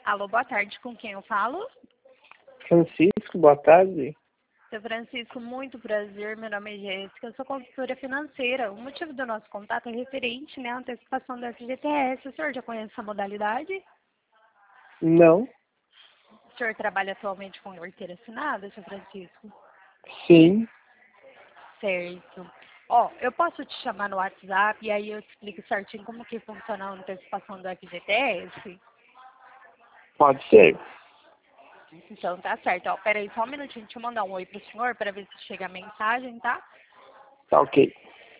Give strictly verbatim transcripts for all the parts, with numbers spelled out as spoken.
Alô, boa tarde. Com quem eu falo? Francisco, boa tarde. Seu Francisco, muito prazer. Meu nome é Jéssica, eu sou consultora financeira. O motivo do nosso contato é referente, né, à antecipação do F G T S. O senhor já conhece essa modalidade? Não? O senhor trabalha atualmente com carteira assinada, seu Francisco? Sim. Certo. Ó, eu posso te chamar no WhatsApp e aí eu te explico certinho como que funciona a antecipação do F G T S? Pode ser. Então tá certo. Ó, peraí só um minutinho, deixa eu mandar um oi pro senhor para ver se chega a mensagem, tá? Tá ok.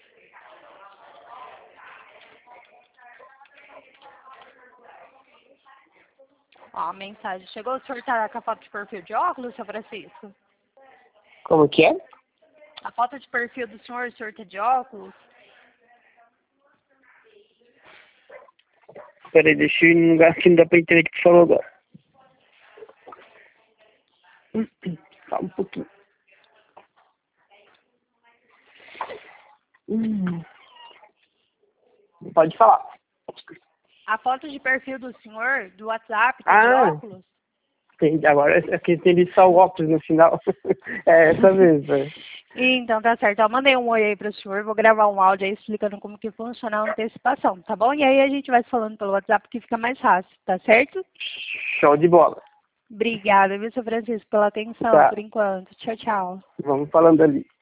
Ó, a mensagem chegou. O senhor tá com a foto de perfil de óculos, seu Francisco? Como que é? A foto de perfil do senhor, o senhor tá de óculos? Peraí, deixa eu ir num lugar que não dá pra entender o que tu falou agora. Calma um pouquinho. Hum. Pode falar. A foto de perfil do senhor, do WhatsApp, tá de Ah, óculos? entendi. Agora é que eu entendi só o óculos no final. É essa mesmo. É. Então tá certo. Eu mandei um oi aí pro senhor, vou gravar um áudio aí explicando como que funciona a antecipação, tá bom? E aí a gente vai falando pelo WhatsApp que fica mais fácil, tá certo? Show de bola. Obrigada, viu, seu Francisco, pela atenção Tá. por enquanto. Tchau, tchau. Vamos falando ali.